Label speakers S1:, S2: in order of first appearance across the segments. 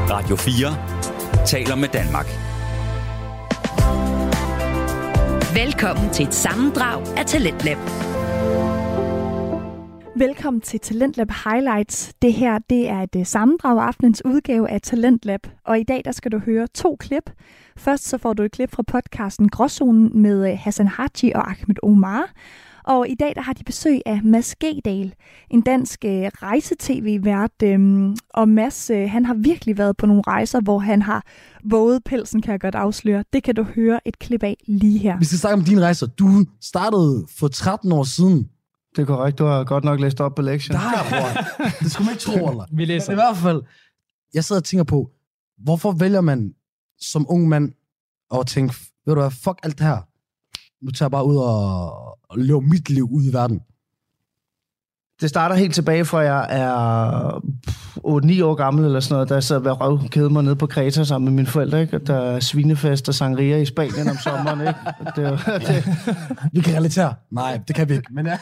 S1: Radio 4 taler med Danmark.
S2: Velkommen til et sammendrag af Talentlab.
S3: Velkommen til Talentlab Highlights. Det her, det er et sammendrag af aftenens udgave af Talentlab. Og i dag, der skal du høre 2 klip. Først så får du et klip fra podcasten Gråzonen med Hassan Haji og Ahmed Omar. Og i dag, der har de besøg af Mads Gedal, en dansk rejse-tv-vært. Og Mads, han har virkelig været på nogle rejser, hvor han har våget pelsen, kan jeg godt afsløre. Det kan du høre et klip af lige her.
S4: Vi skal snakke om dine rejser. Du startede for 13 år siden.
S5: Det er korrekt. Du har godt nok læst op på lektionen.
S4: Det skulle man ikke tro, eller?
S6: Vi læser.
S4: I hvert fald, jeg sidder og tænker på, hvorfor vælger man som ung mand at tænke, ved du hvad, fuck alt det her. Nu tager jeg bare ud og lever mit liv ud i verden.
S5: Det starter helt tilbage fra, jeg er 8-9 år gammel eller sådan noget, da jeg sad ved røvkæde mig nede på Kreta sammen med mine forældre, ikke? Der er svinefest og sangria i Spanien om sommeren, ikke?
S4: Vi kan relatere. Nej, det kan vi ikke. Men ja.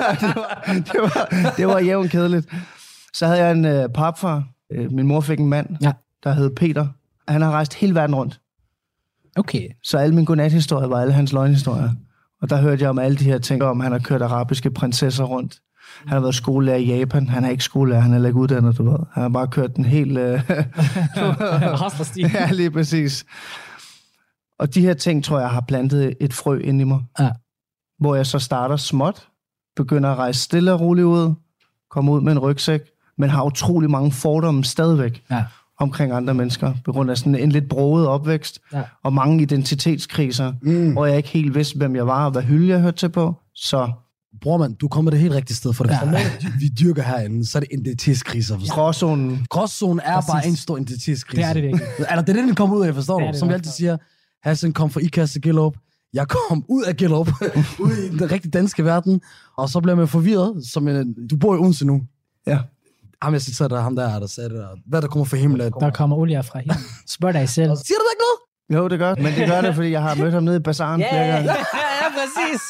S5: det var jævnt kedeligt. Så havde jeg en papfar. Min mor fik en mand, der hed Peter. Han har rejst hele verden rundt.
S6: Okay.
S5: Så alle mine godnathistorier var alle hans løgnhistorier. Og der hørte jeg om alle de her ting, om han har kørt arabiske prinsesser rundt. Han har været skolelærer i Japan. Han er ikke skolelærer, han er ikke uddannet, du ved. Han har bare kørt den helt... Ja, lige præcis. Og de her ting, tror jeg, har plantet et frø ind i mig.
S6: Ja. Hvor
S5: jeg så starter småt, begynder at rejse stille og roligt ud, kommer ud med en rygsæk, men har utrolig mange fordomme stadigvæk omkring andre mennesker, på grund af sådan en lidt broget opvækst, og mange identitetskriser, hvor jeg ikke helt vidste, hvem jeg var, og hvad hylde jeg hørte til på. Så...
S4: Bror man, du kommer det helt rigtige sted for det. Ja. Vi dyrker herinde, så er det identitetskriser.
S5: Gråzonen.
S4: Gråzonen er bare en stor identitetskrise.
S6: Det er det virkelig.
S4: Eller det er det, den kommer ud af, forstår du? Som vi altid siger, Hassan kom fra Ikast til Gellerup. Jeg kom ud af Gellerup, ud i den rigtig danske verden, og så bliver man forvirret, som du bor i Odense nu.
S5: Ja.
S4: Ham jeg citerer dig, ham der sagde det der. Hvad der kommer fra himlen?
S6: Der kommer olie fra himlen. Spørg dig selv.
S4: Siger du det ikke noget?
S5: Jo, det gør. Men det gør det, fordi jeg har mødt ham nede i bazaren flere gange.
S6: Ja, præcis.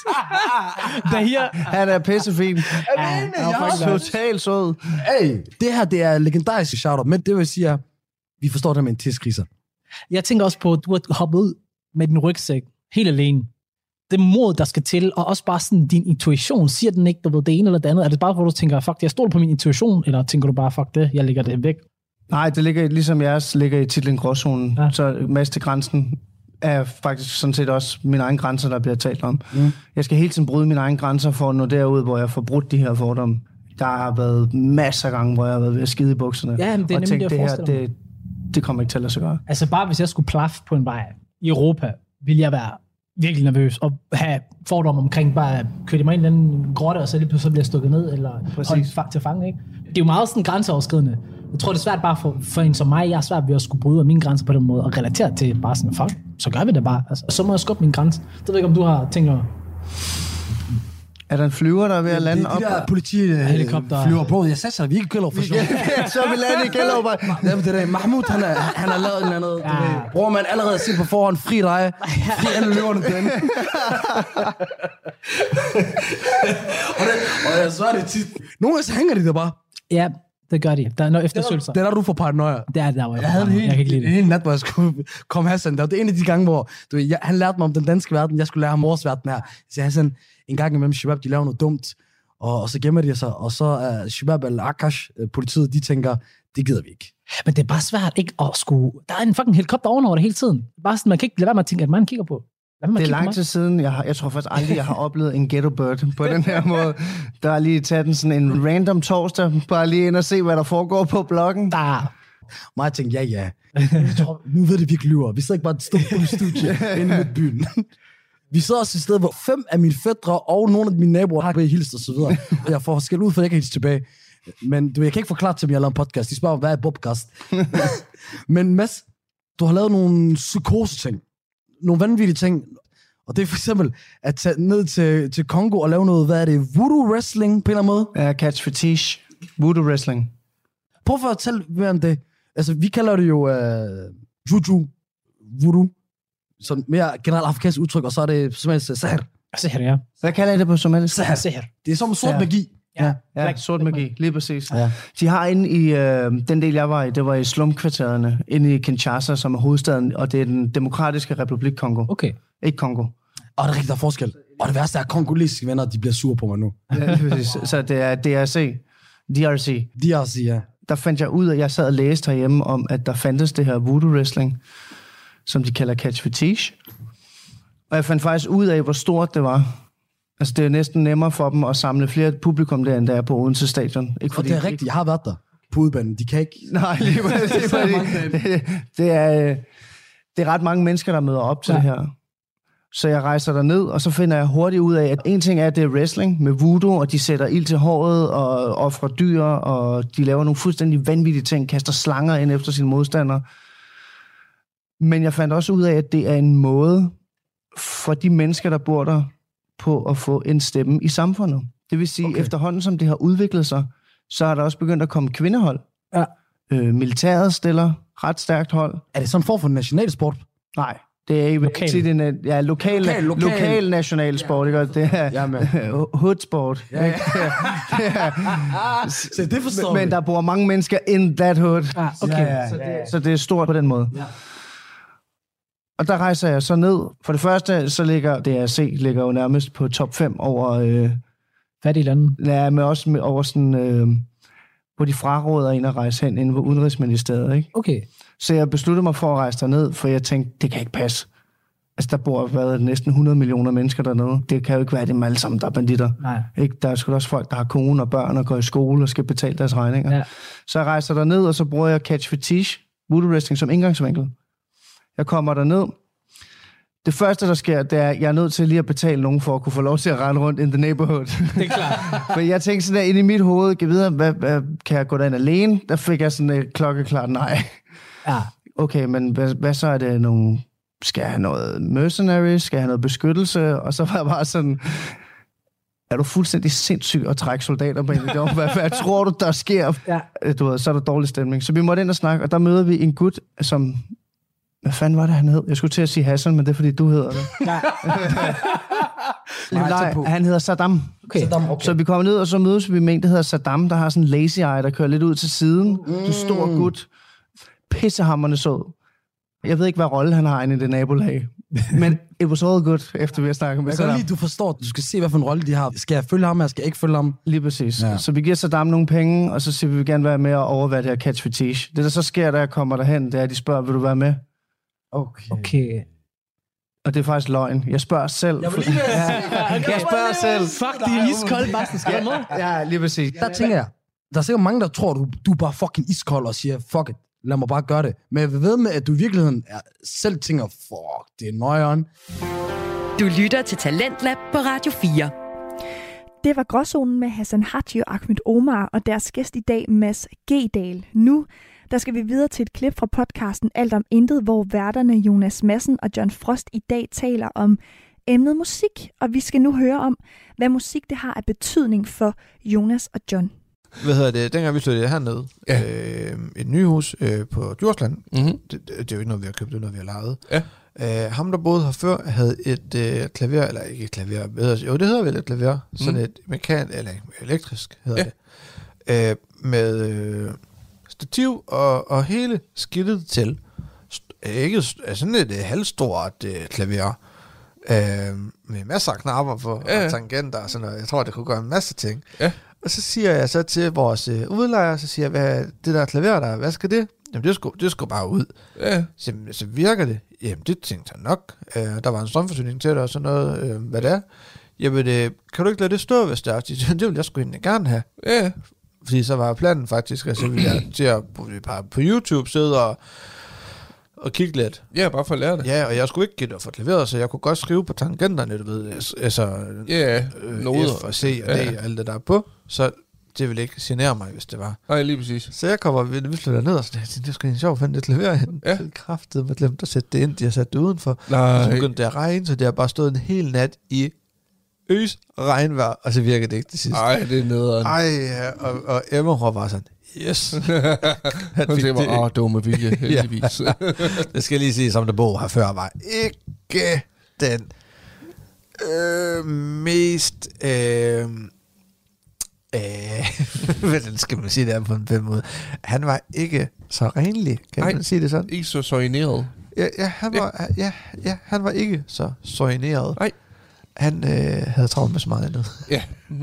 S5: Han er pissefin.
S4: Han
S5: er faktisk totalt sød.
S4: Hey, det her, det er legendarisk shout-out, men det vil sige, at vi forstår det med en tidskriser.
S6: Jeg tænker også på, at du har hoppet ud med din rygsæk helt alene. Det mod, der skal til, og også bare sådan din intuition, siger den ikke, du ved, det ene eller det andet? Er det bare, hvor du tænker, fuck, jeg stoler på min intuition, eller tænker du bare, fuck det, jeg lægger det væk?
S5: Nej, det ligger, ligesom jeres ligger i titlen Gråzonen. Ja. Så Mastergrænsen er faktisk sådan set også mine egne grænser, der bliver talt om. Jeg skal hele tiden bryde mine egne grænser for at nå derud, hvor jeg får brudt de her fordomme. Der har været masser af gange, hvor jeg har været ved at skide i bukserne.
S6: Ja, men det er nemlig
S5: det her, det kommer ikke til at sig gøre.
S6: Altså bare hvis jeg skulle plaffe på en vej i Europa, ville jeg være virkelig nervøs og have fordomme omkring bare at køre mig ind i den grotte, og så lige pludselig bliver stukket ned, eller holdt til fange, ikke? Det er jo meget sådan grænseoverskridende. Jeg tror, det er svært bare for en som mig. Jeg er svært ved at skulle bryde af mine grænser på den måde, og relatere til bare sådan, fuck, så gør vi det bare. Altså, så må jeg skubbe min grænse. Det ved jeg ikke, om du har tænkt over.
S5: Er der en flyver, der er ved at lande op?
S4: De der politi-helikopter flyver på. Jeg sagde sig, vi ikke Gellerup for sjov.
S5: Så er vi landet i Gellerup.
S4: Jamen, det der Mahmoud, han har lavet en eller anden. Bror, man allerede set på forhånd, fri dig. Fri alle løverne den. Og jeg svarer det tit. Nogle gange så hænger de der bare.
S6: Ja, det gør de. Der er noget eftersøgelser.
S4: Det er der, du får paranoia.
S6: Det er der, hvor
S4: jeg havde det hele nat, hvor jeg skulle komme Hassan. Det var en af de gange, hvor han lærte mig om den danske verden. Jeg skulle lære ham vores verden her. Så Hassan, en gang imellem Shabab, de laver noget dumt, og så gemmer de sig, og så er Shabab eller Akash, politiet, de tænker, det gider vi ikke.
S6: Men det er bare svært ikke at skulle... Der er en fucking helikopter ovenover det hele tiden. Bare sådan, man kan ikke lade være med at tænke, at man kigger på.
S5: Det er lang tid siden, jeg tror faktisk aldrig, jeg har oplevet en ghetto bird på den her måde. Der er lige taget sådan en random torsdag, bare lige ind og se, hvad der foregår på bloggen.
S4: Og jeg tænkte, ja. Jeg tror, nu ved det, vi ikke lyver. Vi sidder ikke bare et stort studie inde i byen. Vi sidder også et sted, hvor 5 af mine fædre og nogle af mine naboer har hilst og så videre. Og jeg får skæld ud, for jeg kan hilse tilbage. Men jeg kan ikke forklare til dem, jeg laver en podcast. De spørger, hvad er podcast? Men Mads, du har lavet nogle psykose-ting. Nogle vanvittige ting. Og det er for eksempel at tage ned til Kongo og lave noget, hvad er det, voodoo wrestling på en eller anden måde?
S5: Ja, catch fetish. Voodoo wrestling.
S4: Prøv at fortælle mere om det. Altså, vi kalder det jo juju, voodoo. Sådan mere generelt afrikansk udtryk, og så er det somalisk sahar.
S6: Sahar, ja.
S5: Hvad kalder I det på somalisk?
S4: Sahar. Det er som sort magi.
S5: Ja, sort magi, lige præcis. Ja. De har inde i, den del jeg var i, det var i slumkvartererne, inde i Kinshasa, som er hovedstaden, og det er den demokratiske republik Kongo.
S6: Okay.
S5: Ikke Kongo.
S4: Og det er rigtig, der er forskel. Og det værste er, at kongolesiske venner, de bliver sure på mig nu.
S5: Ja, lige præcis. Så det er DRC.
S4: DRC, ja.
S5: Der fandt jeg ud af, jeg sad og læste herhjemme om, at der fandtes det her voodoo wrestling, som de kalder catch fetiche. Og jeg fandt faktisk ud af, hvor stort det var. Altså, det er næsten nemmere for dem at samle flere publikum der, end der er på Odense Stadion. Ikke fordi,
S4: og det er rigtigt, jeg har været der på udbanen. De kan ikke...
S5: Nej, lige præcis. Det er ret mange mennesker, der møder op til det her. Så jeg rejser derned, og så finder jeg hurtigt ud af, at en ting er, at det er wrestling med voodoo, og de sætter ild til håret og offrer dyr, og de laver nogle fuldstændig vanvittige ting, kaster slanger ind efter sine modstandere. Men jeg fandt også ud af, at det er en måde for de mennesker, der bor der, på at få en stemme i samfundet. Det vil sige, efterhånden som det har udviklet sig, så er der også begyndt at komme kvindehold. Ja. Militæret stiller ret stærkt hold.
S4: Er det sådan en form for nationalsport?
S5: Nej. Det er ikke lokal nationalsport, ikke? Det er hoodsport. Ja.
S4: Så det forstår
S5: men der bor mange mennesker in that hood. Så det er stort på den måde. Ja. Og der rejser jeg så ned. For det første, så ligger DRC jo nærmest på top 5 over...
S6: fattige lande.
S5: Ja, men også over sådan... hvor de fraråder en at rejse hen inden for Udenrigsministeriet, ikke?
S6: Okay.
S5: Så jeg besluttede mig for at rejse derned, for jeg tænkte, det kan ikke passe. Altså, der bor næsten 100 millioner mennesker dernede. Det kan jo ikke være dem alle sammen, der er banditter. Nej. Ikke? Der er sgu også folk, der har kone og børn og går i skole og skal betale deres regninger. Ja. Så jeg rejser derned, og så bruger jeg catch fetiche, voodoo wrestling, som indgangsvinkel. Jeg kommer derned. Det første, der sker, det er, at jeg er nødt til lige at betale nogen for at kunne få lov til at rende rundt in the neighborhood.
S6: Det er klart.
S5: For jeg tænkte sådan der inde i mit hoved, hvad kan jeg gå derind alene? Der fik jeg sådan et klokkeklart nej. Ja. Okay, men hvad så er det nogle... Skal jeg have noget mercenary? Skal jeg have noget beskyttelse? Og så var jeg bare sådan... Er du fuldstændig sindssyg at trække soldater på en? Hvad tror du, der sker? Ja. Du ved, så er der dårlig stemning. Så vi måtte ind og snakke, og der møder vi en gut, som... Hvad fanden var det, han hed? Jeg skulle til at sige Hassan, men det er, fordi du hedder det. Nej, han hedder Saddam. Okay. Så vi kommer ned, og så mødes vi med en, der hedder Saddam, der har sådan en lazy eye, der kører lidt ud til siden. Du stor gut. Pissehammerende sød. Jeg ved ikke, hvad rolle han har inde i det nabolag. Men it was all good, efter vi har snakket med Saddam.
S4: Du forstår, du skal se, hvad for en rolle de har. Skal jeg følge ham, eller skal jeg ikke følge ham?
S5: Lige præcis. Ja. Så vi giver Saddam nogle penge, og så siger vi gerne være med at overvære det her catch fetiche. Det, der så sker, da jeg kommer derhen, det er, at de spørger, vil du være med?
S6: Okay.
S5: Og det er faktisk løgn. Jeg spørger selv. Jeg spørger selv.
S6: Fuck, de er iskolde, bare skal med.
S5: Ja, lige præcis.
S4: Der tænker jeg, der er sikkert mange, der tror, du er bare fucking iskold og siger, fuck it, lad mig bare gøre det. Men jeg ved med, at du i virkeligheden selv tænker, fuck, det er nøjeren.
S2: Du lytter til Talentlab på Radio 4.
S3: Det var Gråzonen med Hassan Haji og Ahmed Omar og deres gæst i dag, Mads Gedal. Nu der skal vi videre til et klip fra podcasten Alt om Intet, hvor værterne Jonas Madsen og John Frost i dag taler om emnet musik. Og vi skal nu høre om, hvad musik det har af betydning for Jonas og John.
S7: Dengang vi flyttede hernede, et nye hus på Djursland, det er jo ikke noget, vi har købt, det er noget, vi har lejet. Ja. Ham, der boede her før, havde et klaver, eller ikke et klaver, jo, det hedder vel et klaver, sådan et eller elektrisk hedder det, med stativ og hele skidtet til. Ikke sådan et halvstort klaver, med masser af knapper på, og tangenter og sådan noget. Jeg tror, det kunne gøre en masse ting. Ja. Og så siger jeg så til vores udlejer, så siger jeg, hvad det der klaver der, hvad skal det? Jamen, det skulle bare ud. Ja. Så virker det? Jamen, det tænkte jeg nok. Der var en strømforsyning til det og sådan noget. Hvad det er? Jamen, kan du ikke lade det stå, hvis det er? Det vil jeg sgu egentlig gerne have. Ja. Fordi så var planen faktisk, at så ville jeg til at på YouTube sidde og kigge lidt.
S8: Ja, bare for at lære det.
S7: Ja, og jeg skulle ikke give det for klaveret, så jeg kunne godt skrive på tangenterne, du ved, altså noder. F og C og D og alt det der på, så det ville ikke genere mig, hvis det var.
S8: Nej, lige præcis.
S7: Så jeg kommer vi flytter ned, og så det er sgu en sjov at finde det klaver hen. Ja. Kraftet med glemt at sætte det ind, de har sat det udenfor. Og så begyndte det at regne, så det har bare stået en hel nat i regnvejr, og så virkede det ikke det sidste.
S8: Ej, det er nederen.
S7: Ej, og Emma var bare sådan, yes.
S8: Hun siger bare, dumme vilje, heldigvis.
S7: Det skal lige sige, som der bor her før, var ikke den mest Hvordan skal man sige det på en fed måde? Han var ikke så renlig, kan man sige det sådan?
S8: Ikke så soigneret.
S7: Han var ikke så soigneret.
S8: Nej.
S7: Han havde travlt med så meget andet.
S8: Ja.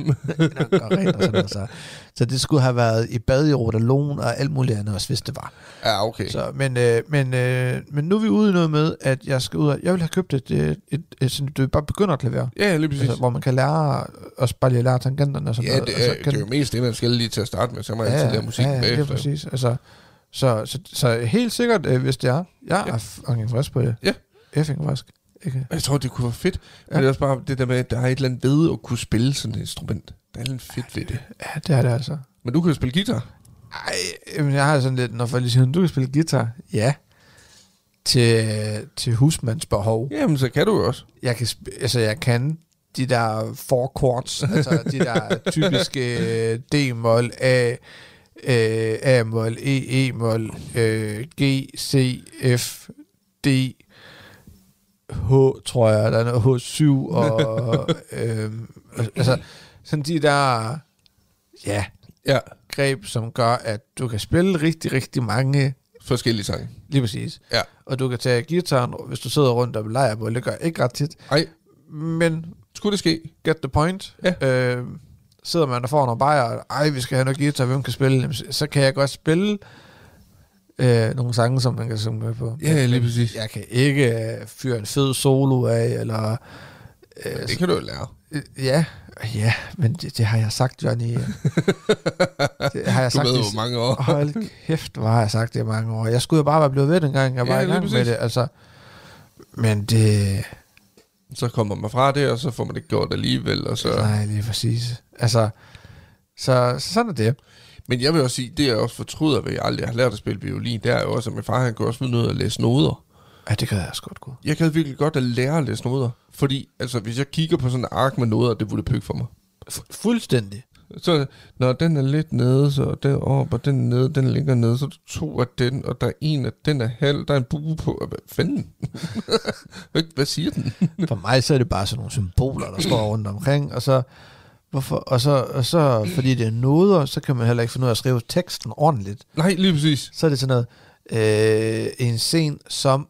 S7: Så det skulle have været i bad i Rotalon og alt muligt andet også, hvis det var.
S8: Ja, okay.
S7: Så, men nu er vi ude i noget med, at jeg skal ud og... Jeg vil have købt et bare begynderklaver.
S8: Ja, lige præcis.
S7: Altså, hvor man kan lære også bare lige lære tangenterne og sådan noget.
S8: Det er jo mest det, man skal lige til at starte med, så man altid lære musik bagefter.
S7: Ja, det er præcis. Altså, så helt sikkert, hvis det er. Jeg er fucking frisk på det.
S8: Ja.
S7: Effing frisk. Ikke?
S8: Jeg tror, det kunne være fedt. Men det er også bare det der med, at der er et eller andet ved at kunne spille sådan et instrument. Der er lidt fedt ved det.
S7: Ja, det er det altså.
S8: Men du kan jo spille guitar.
S7: Ej, jeg har sådan lidt, når folk siger, du kan spille guitar. Ja. Til husmandsbehov.
S8: Jamen, så kan du jo også.
S7: Jeg kan de der 4 chords, altså de der typiske D-mol, A-mol, E-mol, G, C, F, D, H, tror jeg, der er noget H7, og altså sådan de der greb, som gør, at du kan spille rigtig, rigtig mange
S8: forskellige sange.
S7: Lige præcis.
S8: Ja.
S7: Og du kan tage guitaren, hvis du sidder rundt og leger på, det gør ikke ret tit.
S8: Nej.
S7: Men
S8: skulle det ske?
S7: Get the point.
S8: Ja.
S7: Sidder man og får nogle bajer, vi skal have noget guitar, hvem kan spille? Så kan jeg godt spille nogle sange, som man kan synge med på.
S8: Ja, lige præcis.
S7: Jeg kan ikke fyre en fed solo af, eller...
S8: det kan du jo lære.
S7: Ja, men det har jeg sagt, Johnny. Det har jeg sagt
S8: i mange år.
S7: Hold kæft, hvor har jeg sagt det i mange år. Jeg skulle jo bare være blevet ved dengang, jeg var i gang med det. Altså, men det...
S8: Så kommer man fra det, og så får man det gjort alligevel. Og så...
S7: Nej, lige præcis. Altså, så sådan er det.
S8: Men jeg vil også sige, det jeg også fortryder ved, at jeg aldrig har lært at spille violin, det er jo også, at min far han kunne også finde ud af at læse noder.
S7: Ja, det kan jeg også godt gå.
S8: Jeg kan virkelig godt at lære at læse noder. Fordi, altså, hvis jeg kigger på sådan en ark med noder, det ville pykke for mig.
S7: Fuldstændig.
S8: Så når den er lidt nede, så den op, og den nede, den ligger nede, så 2 af den, og der er en af den er halv, der er en bue på. Hvad fanden? Hvad siger den?
S7: For mig så er det bare sådan nogle symboler, der står rundt omkring, og så fordi det er noder, så kan man heller ikke finde ud af at skrive teksten ordentligt.
S8: Nej, lige præcis.
S7: Så er det sådan noget, en scene som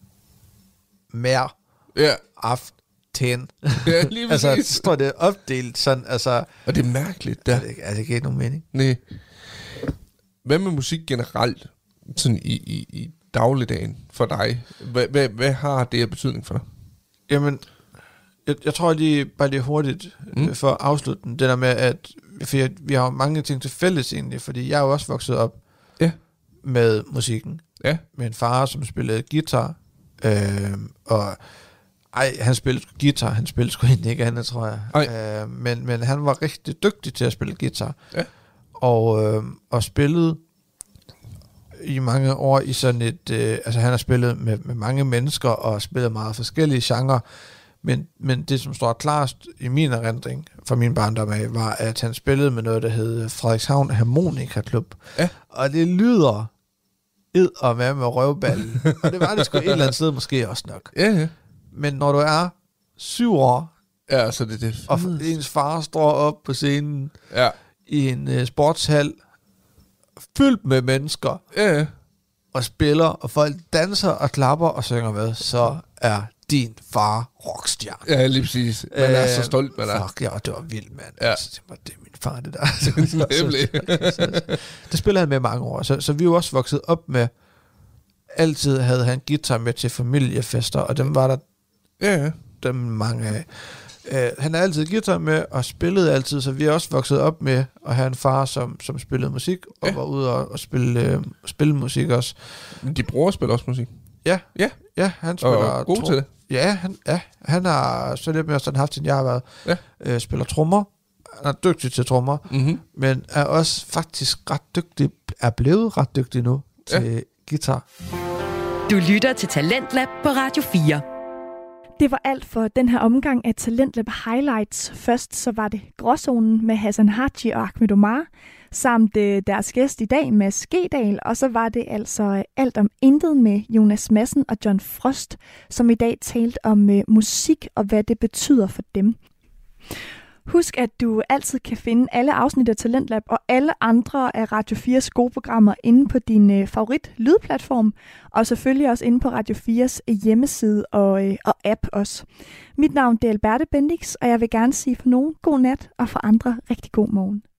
S7: mere aften.
S8: Ja, lige præcis.
S7: Altså, så står det opdelt sådan, altså...
S8: Og det er mærkeligt, der.
S7: Er det ikke nogen mening?
S8: Nej. Hvad med musik generelt, sådan i dagligdagen for dig? Hvad har det af betydning for dig?
S7: Jamen, jeg tror lige hurtigt, for at afslutte den, det der med, at vi har mange ting til fælles egentlig, fordi jeg er jo også vokset op med musikken.
S8: Ja.
S7: Med en far, som spillede guitar, og han spillede guitar, han spillede sgu egentlig ikke andet, tror jeg. Men han var rigtig dygtig til at spille guitar.
S8: Ja.
S7: Og spillede i mange år i sådan et... altså han har spillet med mange mennesker og spillet meget forskellige genrer. Men det, som står klarest i min erindring fra min barndom af, var, at han spillede med noget, der hed Frederikshavn Harmonika Klub.
S8: Ja.
S7: Og det lyder og med røvballen. Og det var det sgu et eller andet sted måske også nok.
S8: Ja.
S7: Men når du er 7 år,
S8: så det
S7: og ens far står op på scenen i en sportshal, fyldt med mennesker, og spiller, og folk danser og klapper og synger med, så er din far rockstjerne.
S8: Ja, lige præcis. Man er så stolt, man er.
S7: Fuck, ja, det var vildt, mand.
S8: Ja.
S7: Så det er min far, det der. Det spiller han med mange år. Så vi er jo også vokset op med, altid havde han guitar med til familiefester, og dem var der dem mange af. Han har altid guitar med, og spillede altid, så vi er også vokset op med at have en far, som spillede musik, og var ude og spille musik også.
S8: Men de bror spiller også musik?
S7: Ja, han spiller...
S8: Og god til det?
S7: Ja, han har så lidt mere sådan haft, end jeg har været. Spiller trommer. Han er dygtig til trommer, men er også faktisk er blevet ret dygtig nu til guitar.
S2: Du lytter til Talentlab på Radio 4.
S3: Det var alt for den her omgang af Talentlab Highlights. Først så var det Gråzonen med Hassan Haji og Ahmed Omar, samt deres gæst i dag, Mads Gedal, og så var det altså Alt om Intet med Jonas Madsen og John Frost, som i dag talte om musik og hvad det betyder for dem. Husk, at du altid kan finde alle afsnit af Talentlab og alle andre af Radio 4's gode programmer inde på din favorit lydplatform, og selvfølgelig også inde på Radio 4's hjemmeside og app også. Mit navn er Alberte Bendix, og jeg vil gerne sige for nogen god nat, og for andre rigtig god morgen.